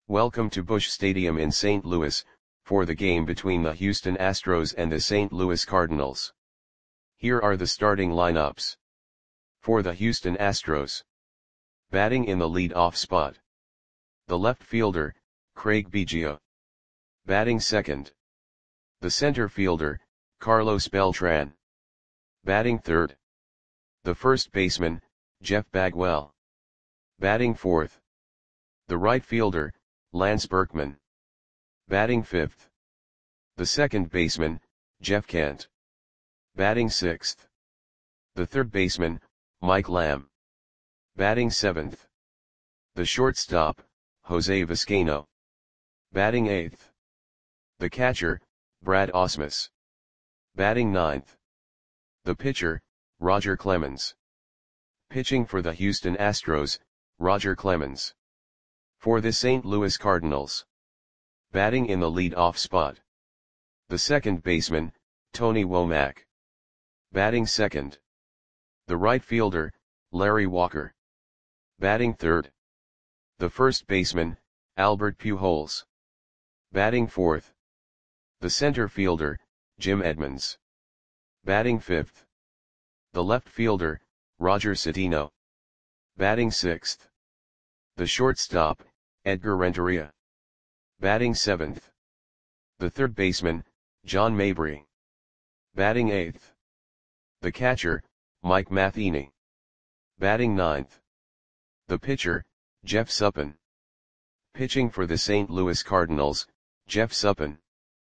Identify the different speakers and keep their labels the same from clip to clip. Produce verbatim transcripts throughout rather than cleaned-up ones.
Speaker 1: Welcome to Busch Stadium in Saint Louis, for the game between the Houston Astros and the Saint Louis Cardinals. Here are the starting lineups. For the Houston Astros. Batting in the lead-off spot. The left fielder, Craig Biggio. Batting second. The center fielder, Carlos Beltran. Batting third. The first baseman, Jeff Bagwell. Batting fourth. The right fielder, Lance Berkman. Batting fifth. The second baseman, Jeff Kent. Batting sixth. The third baseman, Mike Lamb. Batting seventh. The shortstop, Jose Vizcaino. Batting eighth. The catcher, Brad Ausmus. Batting ninth. The pitcher, Roger Clemens. Pitching for the Houston Astros, Roger Clemens. For the Saint Louis Cardinals. Batting in the lead-off spot. The second baseman, Tony Womack. Batting second. The right fielder, Larry Walker. Batting third. The first baseman, Albert Pujols. Batting fourth. The center fielder, Jim Edmonds. Batting fifth. The left fielder, Roger Cedeno. Batting sixth. The shortstop, Edgar Renteria. Batting seventh. The third baseman, John Mabry. Batting eighth. The catcher, Mike Matheny. Batting ninth. The pitcher, Jeff Suppan. Pitching for the Saint Louis Cardinals, Jeff Suppan.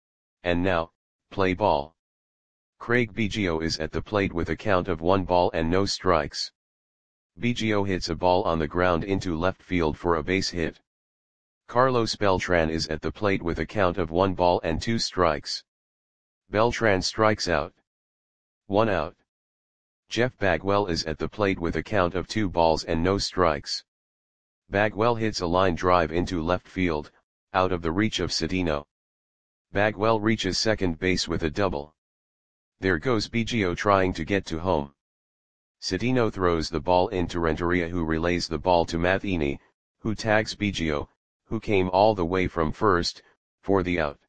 Speaker 1: And now, play ball. Craig Biggio is at the plate with a count of one ball and no strikes. Biggio hits a ball on the ground into left field for a base hit. Carlos Beltran is at the plate with a count of one ball and two strikes. Beltran strikes out. One out. Jeff Bagwell is at the plate with a count of two balls and no strikes. Bagwell hits a line drive into left field, out of the reach of Cedeno. Bagwell reaches second base with a double. There goes Biggio trying to get to home. Cedeno throws the ball into Renteria, who relays the ball to Matheny, who tags Biggio, who came all the way from first, for the out.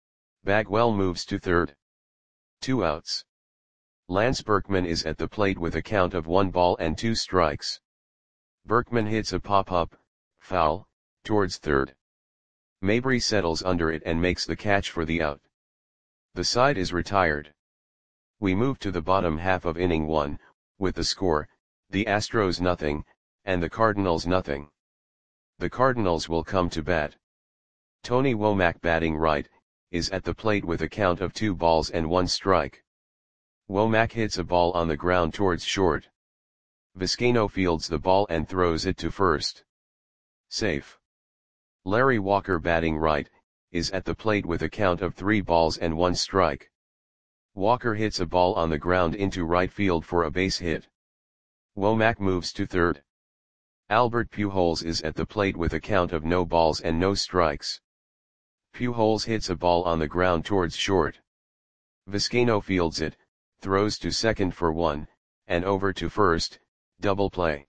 Speaker 1: Bagwell moves to third. Two outs. Lance Berkman is at the plate with a count of one ball and two strikes. Berkman hits a pop-up, foul, towards third. Mabry settles under it and makes the catch for the out. The side is retired. We move to the bottom half of inning one, with the score, the Astros nothing, and the Cardinals nothing. The Cardinals will come to bat. Tony Womack, batting right, is at the plate with a count of two balls and one strike. Womack hits a ball on the ground towards short. Vizcaino fields the ball and throws it to first. Safe. Larry Walker, batting right, is at the plate with a count of three balls and one strike. Walker hits a ball on the ground into right field for a base hit. Womack moves to third. Albert Pujols is at the plate with a count of no balls and no strikes. Pujols hits a ball on the ground towards short. Vizcaino fields it, throws to second for one, and over to first, double play.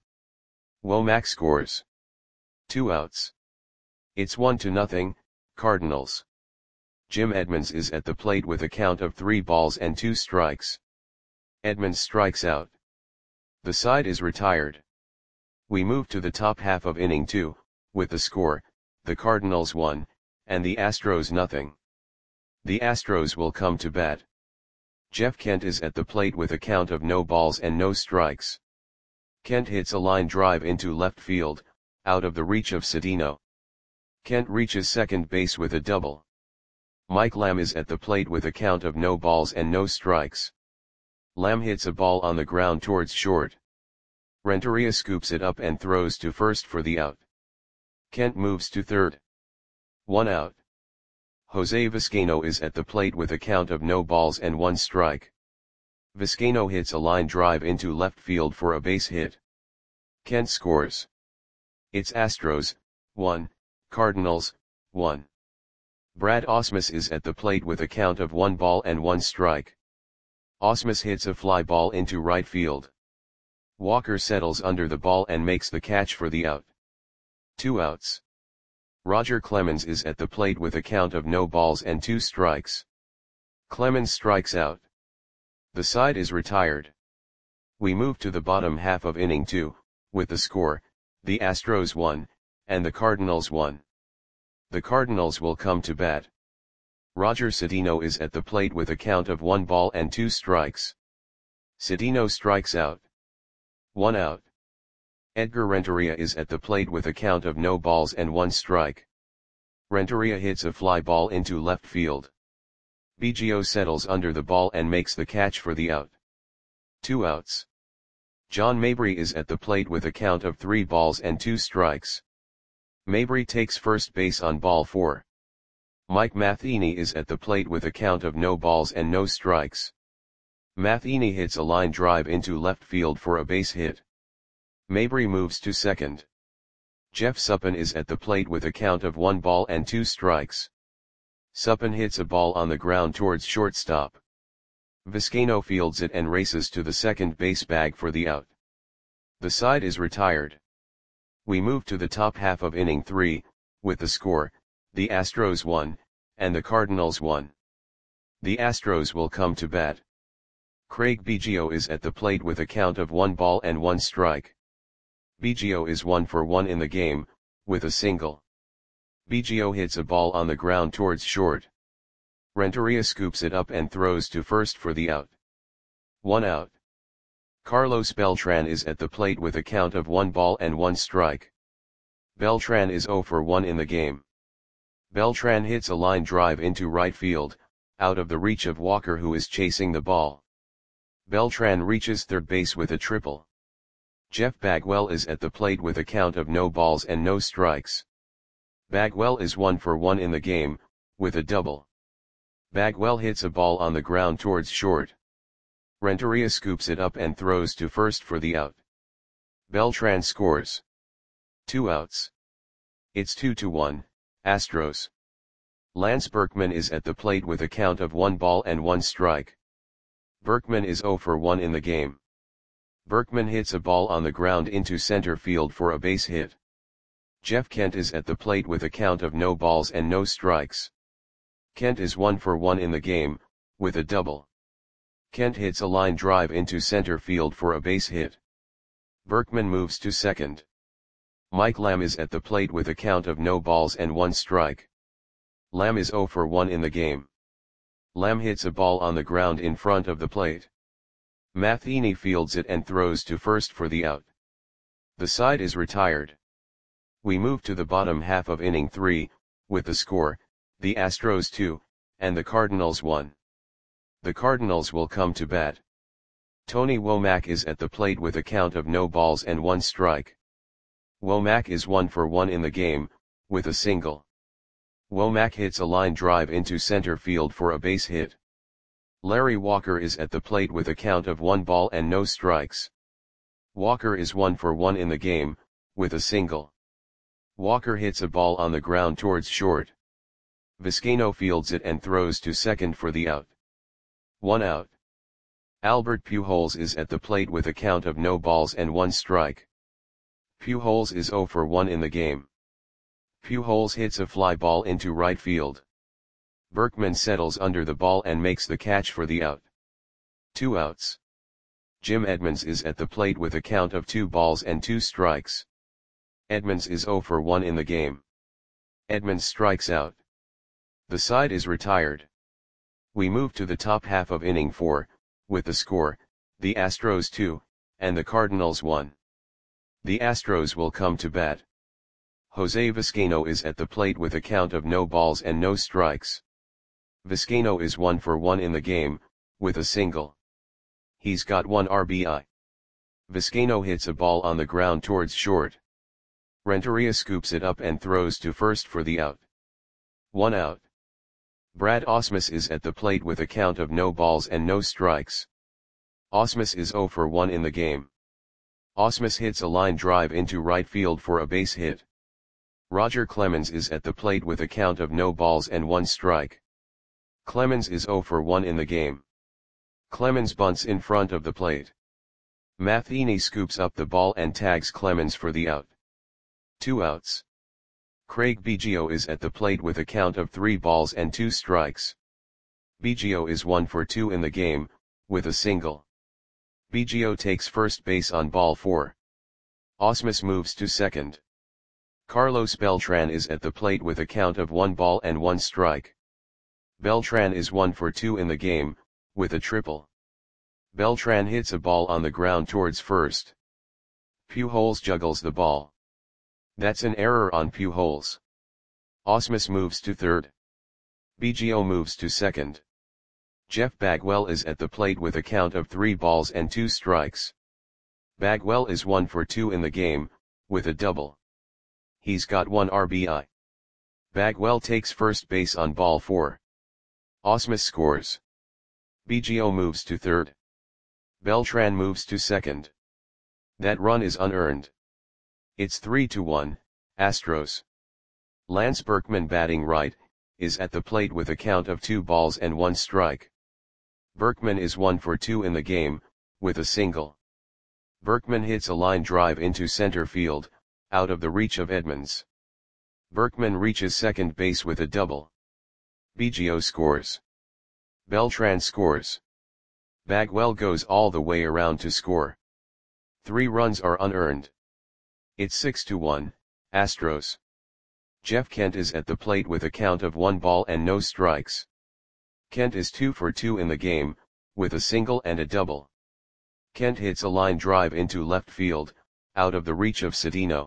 Speaker 1: Womack scores. Two outs. It's one to nothing, Cardinals. Jim Edmonds is at the plate with a count of three balls and two strikes. Edmonds strikes out. The side is retired. We move to the top half of inning two, with the score, the Cardinals one, and the Astros nothing. The Astros will come to bat. Jeff Kent is at the plate with a count of no balls and no strikes. Kent hits a line drive into left field, out of the reach of Cedeno. Kent reaches second base with a double. Mike Lamb is at the plate with a count of no balls and no strikes. Lamb hits a ball on the ground towards short. Renteria scoops it up and throws to first for the out. Kent moves to third. One out. Jose Vizcaino is at the plate with a count of no balls and one strike. Vizcaino hits a line drive into left field for a base hit. Kent scores. It's Astros, one, Cardinals, one. Brad Ausmus is at the plate with a count of one ball and one strike. Ausmus hits a fly ball into right field. Walker settles under the ball and makes the catch for the out. Two outs. Roger Clemens is at the plate with a count of no balls and two strikes. Clemens strikes out. The side is retired. We move to the bottom half of inning two, with the score, the Astros won, and the Cardinals won. The Cardinals will come to bat. Roger Cedeno is at the plate with a count of one ball and two strikes. Cedeno strikes out. One out. Edgar Renteria is at the plate with a count of no balls and one strike. Renteria hits a fly ball into left field. Biggio settles under the ball and makes the catch for the out. Two outs. John Mabry is at the plate with a count of three balls and two strikes. Mabry takes first base on ball four. Mike Matheny is at the plate with a count of no balls and no strikes. Matheny hits a line drive into left field for a base hit. Mabry moves to second. Jeff Suppan is at the plate with a count of one ball and two strikes. Suppan hits a ball on the ground towards shortstop. Vizcaino fields it and races to the second base bag for the out. The side is retired. We move to the top half of inning three, with the score, the Astros won, and the Cardinals won. The Astros will come to bat. Craig Biggio is at the plate with a count of one ball and one strike. Biggio is one for one in the game, with a single. Biggio hits a ball on the ground towards short. Renteria scoops it up and throws to first for the out. One out. Carlos Beltran is at the plate with a count of one ball and one strike. Beltran is zero for one in the game. Beltran hits a line drive into right field, out of the reach of Walker who is chasing the ball. Beltran reaches third base with a triple. Jeff Bagwell is at the plate with a count of no balls and no strikes. Bagwell is one for one in the game, with a double. Bagwell hits a ball on the ground towards short. Renteria scoops it up and throws to first for the out. Beltran scores. Two outs. It's two to one, Astros. Lance Berkman is at the plate with a count of one ball and one strike. Berkman is zero for one in the game. Berkman hits a ball on the ground into center field for a base hit. Jeff Kent is at the plate with a count of no balls and no strikes. Kent is one for one in the game, with a double. Kent hits a line drive into center field for a base hit. Berkman moves to second. Mike Lamb is at the plate with a count of no balls and one strike. Lamb is zero for one in the game. Lamb hits a ball on the ground in front of the plate. Matheny fields it and throws to first for the out. The side is retired. We move to the bottom half of inning three, with the score, the Astros two, and the Cardinals one. The Cardinals will come to bat. Tony Womack is at the plate with a count of no balls and one strike. Womack is one for one in the game, with a single. Womack hits a line drive into center field for a base hit. Larry Walker is at the plate with a count of one ball and no strikes. Walker is one for one in the game, with a single. Walker hits a ball on the ground towards short. Vizcaino fields it and throws to second for the out. One out. Albert Pujols is at the plate with a count of no balls and one strike. Pujols is zero for one in the game. Pujols hits a fly ball into right field. Berkman settles under the ball and makes the catch for the out. Two outs. Jim Edmonds is at the plate with a count of two balls and two strikes. Edmonds is zero for one in the game. Edmonds strikes out. The side is retired. We move to the top half of inning four, with the score, the Astros two, and the Cardinals one. The Astros will come to bat. Jose Vizcaino is at the plate with a count of no balls and no strikes. Vizcaino is one for one in the game, with a single. He's got one R B I. Vizcaino hits a ball on the ground towards short. Renteria scoops it up and throws to first for the out. One out. Brad Ausmus is at the plate with a count of no balls and no strikes. Ausmus is zero for one in the game. Ausmus hits a line drive into right field for a base hit. Roger Clemens is at the plate with a count of no balls and one strike. Clemens is zero for one in the game. Clemens bunts in front of the plate. Matheny scoops up the ball and tags Clemens for the out. Two outs. Craig Biggio is at the plate with a count of three balls and two strikes. Biggio is one for two in the game, with a single. Biggio takes first base on ball four. Ausmus moves to second. Carlos Beltran is at the plate with a count of one ball and one strike. Beltran is one for two in the game, with a triple. Beltran hits a ball on the ground towards first. Pujols juggles the ball. That's an error on Pujols. Ausmus moves to third. Biggio moves to second. Jeff Bagwell is at the plate with a count of three balls and two strikes. Bagwell is one for two in the game, with a double. He's got one R B I. Bagwell takes first base on ball four. Ausmus scores. Biggio moves to third. Beltran moves to second. That run is unearned. It's three to one, Astros. Lance Berkman, batting right, is at the plate with a count of two balls and one strike. Berkman is one for two in the game, with a single. Berkman hits a line drive into center field, out of the reach of Edmonds. Berkman reaches second base with a double. Biggio scores. Beltran scores. Bagwell goes all the way around to score. Three runs are unearned. It's six to one, Astros. Jeff Kent is at the plate with a count of one ball and no strikes. Kent is two for two in the game, with a single and a double. Kent hits a line drive into left field, out of the reach of Sedino.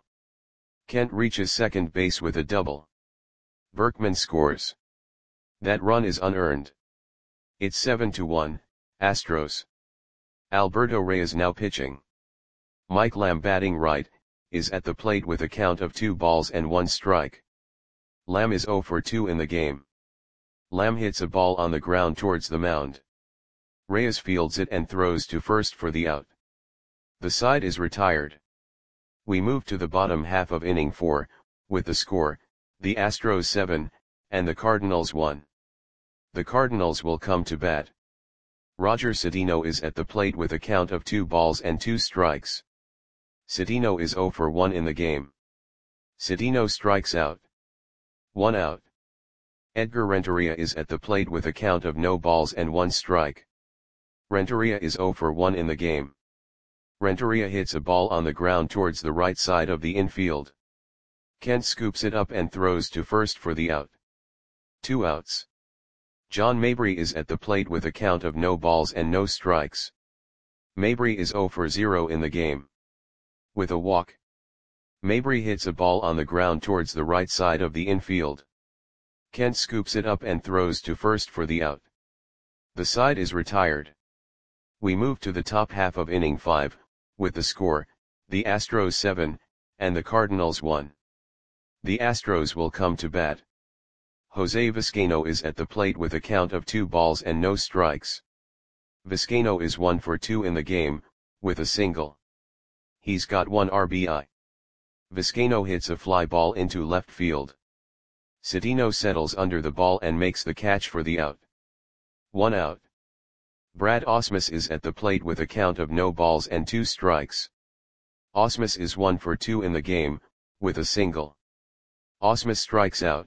Speaker 1: Kent reaches second base with a double. Berkman scores. That run is unearned. It's seven to one, Astros. Alberto Reyes now pitching. Mike Lamb, batting right, is at the plate with a count of two balls and one strike. Lamb is zero for two in the game. Lamb hits a ball on the ground towards the mound. Reyes fields it and throws to first for the out. The side is retired. We move to the bottom half of inning four, with the score, the Astros seven, and the Cardinals one. The Cardinals will come to bat. Roger Sedino is at the plate with a count of two balls and two strikes. Sedino is zero for one in the game. Sedino strikes out. One out. Edgar Renteria is at the plate with a count of no balls and one strike. Renteria is zero for one in the game. Renteria hits a ball on the ground towards the right side of the infield. Kent scoops it up and throws to first for the out. Two outs. John Mabry is at the plate with a count of no balls and no strikes. Mabry is zero for zero in the game. With a walk. Mabry hits a ball on the ground towards the right side of the infield. Kent scoops it up and throws to first for the out. The side is retired. We move to the top half of inning five, with the score, the Astros seven, and the Cardinals one. The Astros will come to bat. Jose Vizcaino is at the plate with a count of two balls and no strikes. Vizcaino is one for two in the game, with a single. He's got one R B I. Vizcaino hits a fly ball into left field. Sedino settles under the ball and makes the catch for the out. One out. Brad Ausmus is at the plate with a count of no balls and two strikes. Ausmus is one for two in the game, with a single. Ausmus strikes out.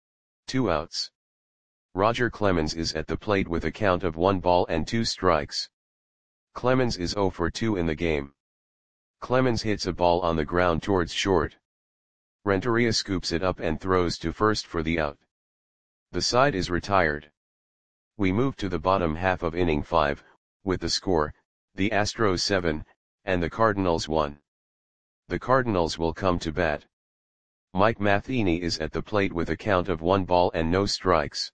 Speaker 1: Two outs. Roger Clemens is at the plate with a count of one ball and two strikes. Clemens is zero for two in the game. Clemens hits a ball on the ground towards short. Renteria scoops it up and throws to first for the out. The side is retired. We move to the bottom half of inning five, with the score, the Astros seven, and the Cardinals one. The Cardinals will come to bat. Mike Matheny is at the plate with a count of one ball and no strikes.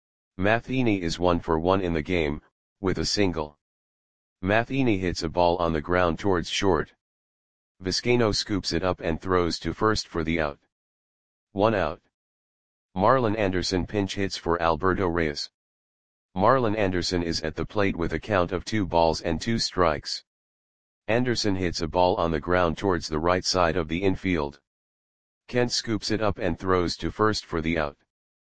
Speaker 1: Matheny is one for one in the game, with a single. Matheny hits a ball on the ground towards short. Vizcaino scoops it up and throws to first for the out. One out. Marlon Anderson pinch hits for Alberto Reyes. Marlon Anderson is at the plate with a count of two balls and two strikes. Anderson hits a ball on the ground towards the right side of the infield. Kent scoops it up and throws to first for the out.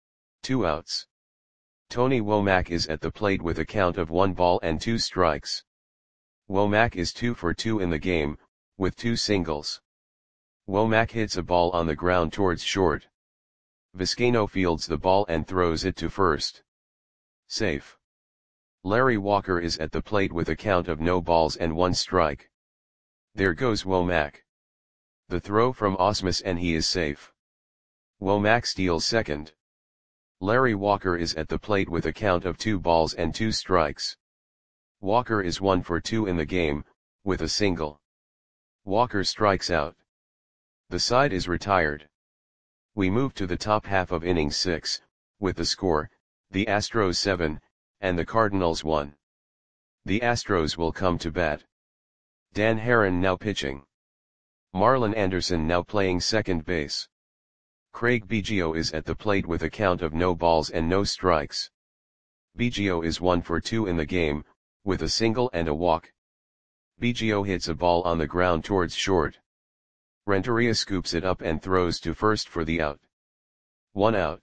Speaker 1: Two outs. Tony Womack is at the plate with a count of one ball and two strikes. Womack is two for two in the game, with two singles. Womack hits a ball on the ground towards short. Vizcaino fields the ball and throws it to first. Safe. Larry Walker is at the plate with a count of no balls and one strike. There goes Womack. The throw from Ausmus and he is safe. Womack steals second. Larry Walker is at the plate with a count of two balls and two strikes. Walker is one for two in the game, with a single. Walker strikes out. The side is retired. We move to the top half of inning six, with the score, the Astros seven, and the Cardinals one. The Astros will come to bat. Dan Haren now pitching. Marlon Anderson now playing second base. Craig Biggio is at the plate with a count of no balls and no strikes. Biggio is one for two in the game, with a single and a walk. Biggio hits a ball on the ground towards short. Renteria scoops it up and throws to first for the out. One out.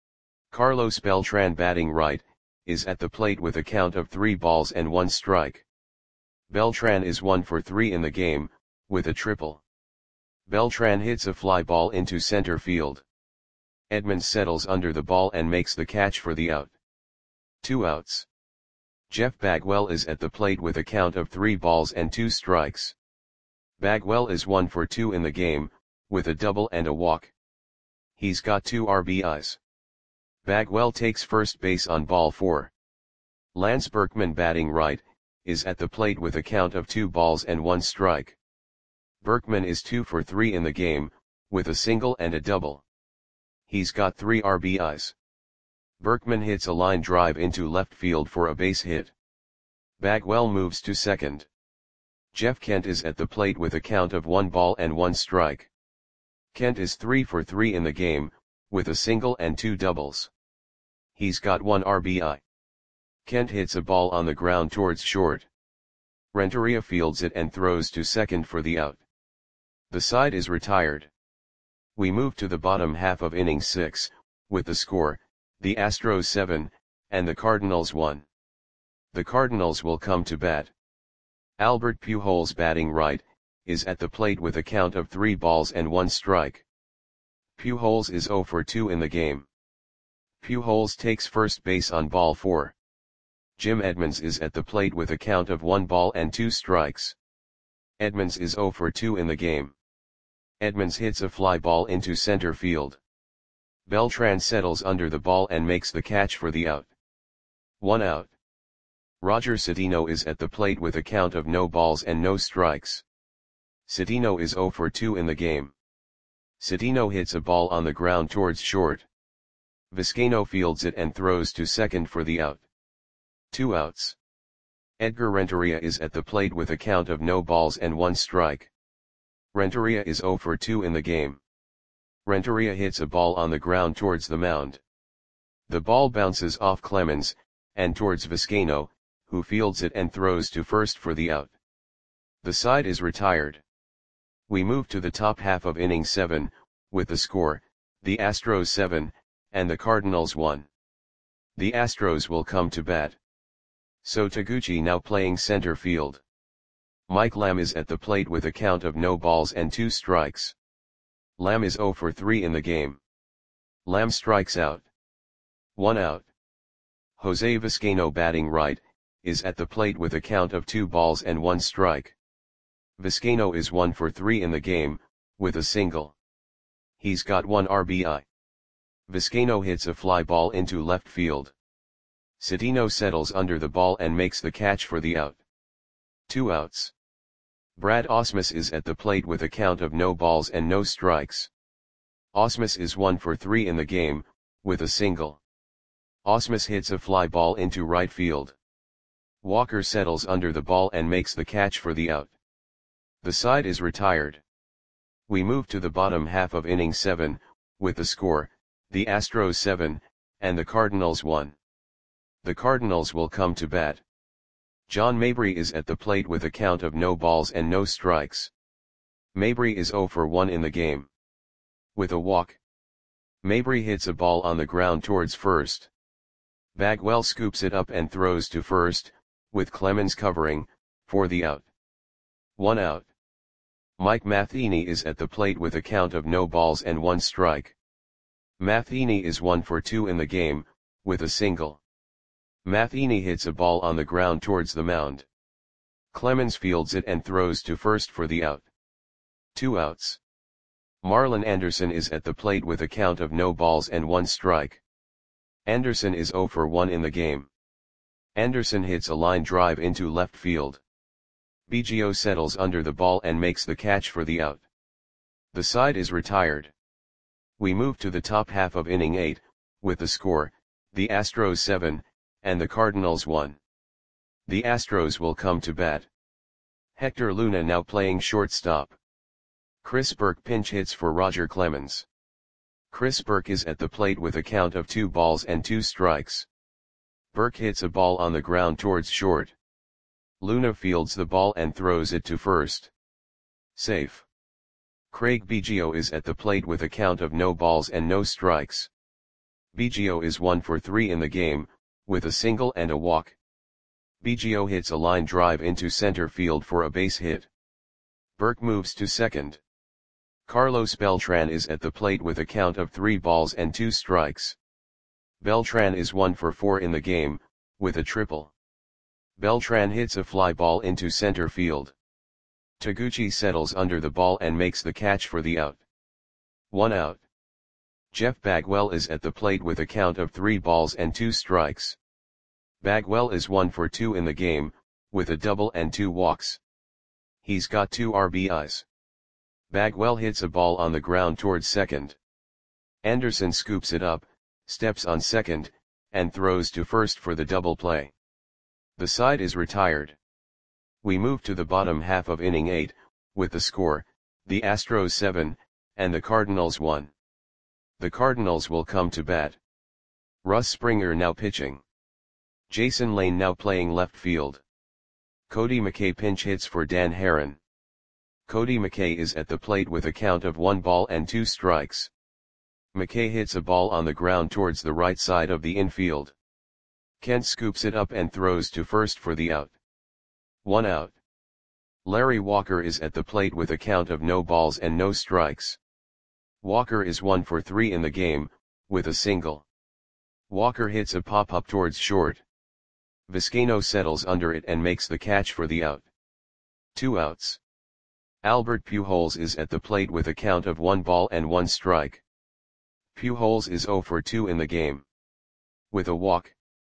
Speaker 1: Carlos Beltran batting right, is at the plate with a count of three balls and one strike. Beltran is one for three in the game, with a triple. Beltran hits a fly ball into center field. Edmonds settles under the ball and makes the catch for the out. Two outs. Jeff Bagwell is at the plate with a count of three balls and two strikes. Bagwell is one for two in the game, with a double and a walk. He's got two R B Is. Bagwell takes first base on ball four. Lance Berkman batting right, is at the plate with a count of two balls and one strike. Berkman is two for three in the game, with a single and a double. He's got three R B Is. Berkman hits a line drive into left field for a base hit. Bagwell moves to second. Jeff Kent is at the plate with a count of one ball and one strike. Kent is three for three in the game, with a single and two doubles. He's got one R B I. Kent hits a ball on the ground towards short. Renteria fields it and throws to second for the out. The side is retired. We move to the bottom half of inning six, with the score, the Astros seven, and the Cardinals one. The Cardinals will come to bat. Albert Pujols batting right, is at the plate with a count of three balls and one strike. Pujols is zero for two in the game. Pujols takes first base on ball four. Jim Edmonds is at the plate with a count of one ball and two strikes. Edmonds is zero for two in the game. Edmonds hits a fly ball into center field. Beltran settles under the ball and makes the catch for the out. One out. Roger Cedeno is at the plate with a count of no balls and no strikes. Cedeno is zero for two in the game. Cedeno hits a ball on the ground towards short. Vizcaino fields it and throws to second for the out. Two outs. Edgar Renteria is at the plate with a count of no balls and one strike. Renteria is zero for two in the game. Renteria hits a ball on the ground towards the mound. The ball bounces off Clemens, and towards Vizcaino, who fields it and throws to first for the out. The side is retired. We move to the top half of inning seven, with the score, the Astros seven, and the Cardinals one. The Astros will come to bat. So Taguchi now playing center field. Mike Lamb is at the plate with a count of no balls and two strikes. Lamb is zero for three in the game. Lamb strikes out. One out. Jose Vizcaino batting right, is at the plate with a count of two balls and one strike. Vizcaino is one for three in the game, with a single. He's got one R B I. Vizcaino hits a fly ball into left field. Cedeno settles under the ball and makes the catch for the out. Two outs. Brad Ausmus is at the plate with a count of no balls and no strikes. Ausmus is one for three in the game, with a single. Ausmus hits a fly ball into right field. Walker settles under the ball and makes the catch for the out. The side is retired. We move to the bottom half of inning seven, with the score, the Astros seven, and the Cardinals one. The Cardinals will come to bat. John Mabry is at the plate with a count of no balls and no strikes. Mabry is zero for one in the game. With a walk. Mabry hits a ball on the ground towards first. Bagwell scoops it up and throws to first, with Clemens covering, for the out. One out. Mike Matheny is at the plate with a count of no balls and one strike. Matheny is one for two in the game, with a single. Matheny hits a ball on the ground towards the mound. Clemens fields it and throws to first for the out. Two outs. Marlon Anderson is at the plate with a count of no balls and one strike. Anderson is zero for one in the game. Anderson hits a line drive into left field. Biggio settles under the ball and makes the catch for the out. The side is retired. We move to the top half of inning eight, with the score, the Astros seven, and the Cardinals one. The Astros will come to bat. Hector Luna now playing shortstop. Chris Burke pinch hits for Roger Clemens. Chris Burke is at the plate with a count of two balls and two strikes. Burke hits a ball on the ground towards short. Luna fields the ball and throws it to first. Safe. Craig Biggio is at the plate with a count of no balls and no strikes. Biggio is one for three in the game, with a single and a walk. Biggio hits a line drive into center field for a base hit. Burke moves to second. Carlos Beltran is at the plate with a count of three balls and two strikes. Beltran is one for four in the game, with a triple. Beltran hits a fly ball into center field. Taguchi settles under the ball and makes the catch for the out. One out. Jeff Bagwell is at the plate with a count of three balls and two strikes. Bagwell is one for two in the game, with a double and two walks. He's got two R B Is. Bagwell hits a ball on the ground towards second. Anderson scoops it up, steps on second, and throws to first for the double play. The side is retired. We move to the bottom half of inning eight, with the score, the Astros seven, and the Cardinals one. The Cardinals will come to bat. Russ Springer now pitching. Jason Lane now playing left field. Cody McKay pinch hits for Dan Haren. Cody McKay is at the plate with a count of one ball and two strikes. McKay hits a ball on the ground towards the right side of the infield. Kent scoops it up and throws to first for the out. One out. Larry Walker is at the plate with a count of no balls and no strikes. Walker is one for three in the game, with a single. Walker hits a pop-up towards short. Vizcaino settles under it and makes the catch for the out. Two outs. Albert Pujols is at the plate with a count of one ball and one strike. Pujols is zero for two in the game. With a walk.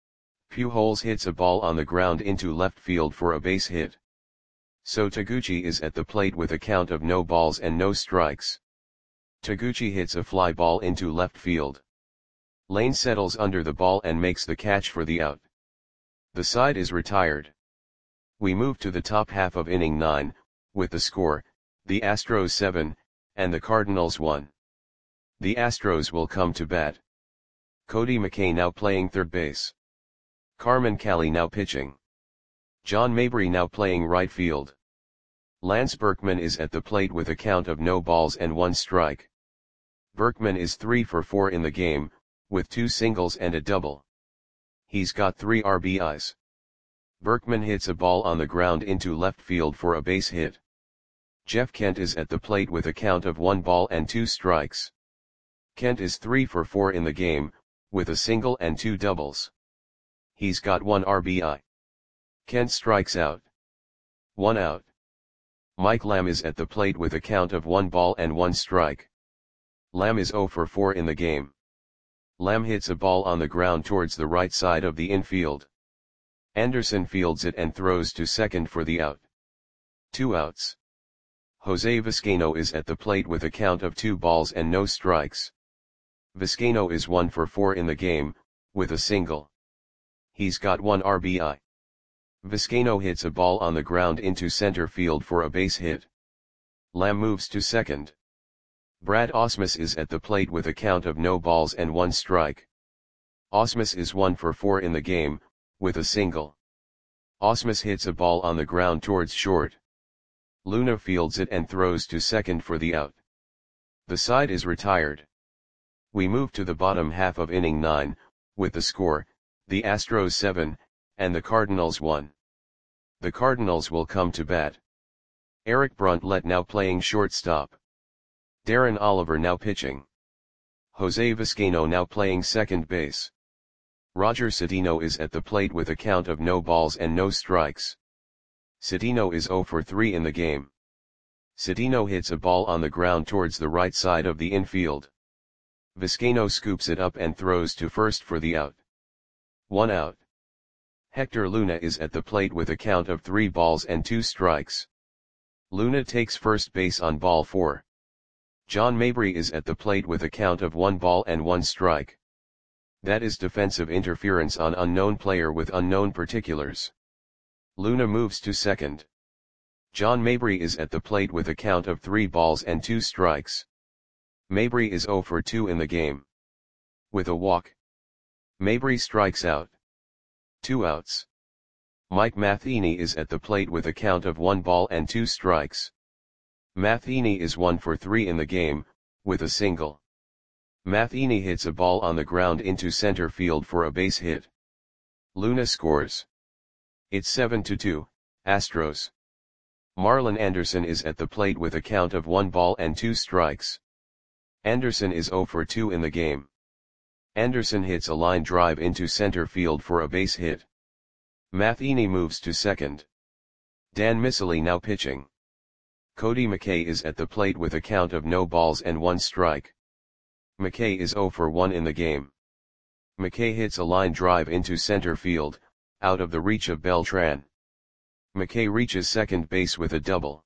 Speaker 1: Pujols hits a ball on the ground into left field for a base hit. So Taguchi is at the plate with a count of no balls and no strikes. Taguchi hits a fly ball into left field. Lane settles under the ball and makes the catch for the out. The side is retired. We move to the top half of inning nine, with the score, the Astros seven, and the Cardinals one. The Astros will come to bat. Cody McKay now playing third base. Carmen Cali now pitching. John Mabry now playing right field. Lance Berkman is at the plate with a count of no balls and one strike. Berkman is three for four in the game, with two singles and a double. He's got three R B Is. Berkman hits a ball on the ground into left field for a base hit. Jeff Kent is at the plate with a count of one ball and two strikes. Kent is three for four in the game, with a single and two doubles. He's got one R B I. Kent strikes out. One out. Mike Lamb is at the plate with a count of one ball and one strike. Lamb is zero for four in the game. Lamb hits a ball on the ground towards the right side of the infield. Anderson fields it and throws to second for the out. Two outs. Jose Vizcaino is at the plate with a count of two balls and no strikes. Vizcaino is one for four in the game, with a single. He's got one R B I. Vizcaino hits a ball on the ground into center field for a base hit. Lamb moves to second. Brad Ausmus is at the plate with a count of no balls and one strike. Ausmus is one for four in the game, with a single. Ausmus hits a ball on the ground towards short. Luna fields it and throws to second for the out. The side is retired. We move to the bottom half of inning nine, with the score, the Astros seven, and the Cardinals one. The Cardinals will come to bat. Eric Bruntlett now playing shortstop. Darren Oliver now pitching. Jose Vizcaino now playing second base. Roger Cedeno is at the plate with a count of no balls and no strikes. Cedeno is zero for three in the game. Cedeno hits a ball on the ground towards the right side of the infield. Vizcaino scoops it up and throws to first for the out. One out. Hector Luna is at the plate with a count of three balls and two strikes. Luna takes first base on ball four. John Mabry is at the plate with a count of one ball and one strike. That is defensive interference on unknown player with unknown particulars. Luna moves to second. John Mabry is at the plate with a count of three balls and two strikes. Mabry is zero for two in the game. With a walk, Mabry strikes out. Two outs. Mike Matheny is at the plate with a count of one ball and two strikes. Matheny is one for three in the game, with a single. Matheny hits a ball on the ground into center field for a base hit. Luna scores. It's seven to two, Astros. Marlon Anderson is at the plate with a count of one ball and two strikes. Anderson is zero for two in the game. Anderson hits a line drive into center field for a base hit. Matheny moves to second. Dan Miceli now pitching. Cody McKay is at the plate with a count of no balls and one strike. McKay is zero for one in the game. McKay hits a line drive into center field, out of the reach of Beltran. McKay reaches second base with a double.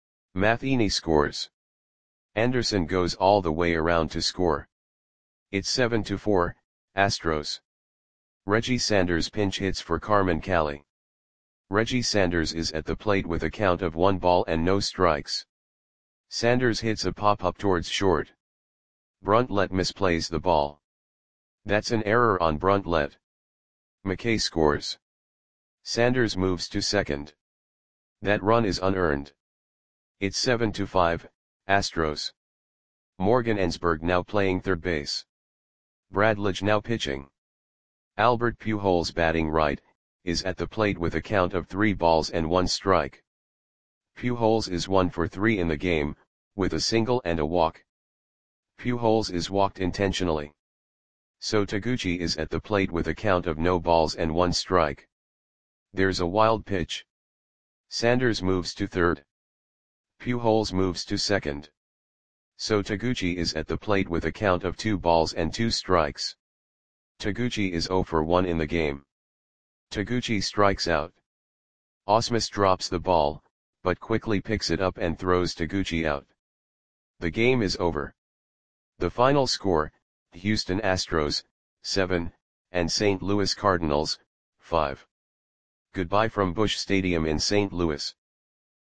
Speaker 1: Matheny scores. Anderson goes all the way around to score. It's seven to four, Astros. Reggie Sanders pinch hits for Carmen Cali. Reggie Sanders is at the plate with a count of one ball and no strikes. Sanders hits a pop-up towards short. Bruntlett misplays the ball. That's an error on Bruntlett. McKay scores. Sanders moves to second. That run is unearned. It's seven to five, Astros. Morgan Ensberg now playing third base. Brad Lidge now pitching. Albert Pujols batting right, is at the plate with a count of three balls and one strike. Pujols is one for three in the game, with a single and a walk. Pujols is walked intentionally. So Taguchi is at the plate with a count of no balls and one strike. There's a wild pitch. Sanders moves to third. Pujols moves to second. So Taguchi is at the plate with a count of two balls and two strikes. Taguchi is zero for one in the game. Taguchi strikes out. Ausmus drops the ball, but quickly picks it up and throws Taguchi out. The game is over. The final score, Houston Astros, seven, and Saint Louis Cardinals, five. Goodbye from Busch Stadium in Saint Louis.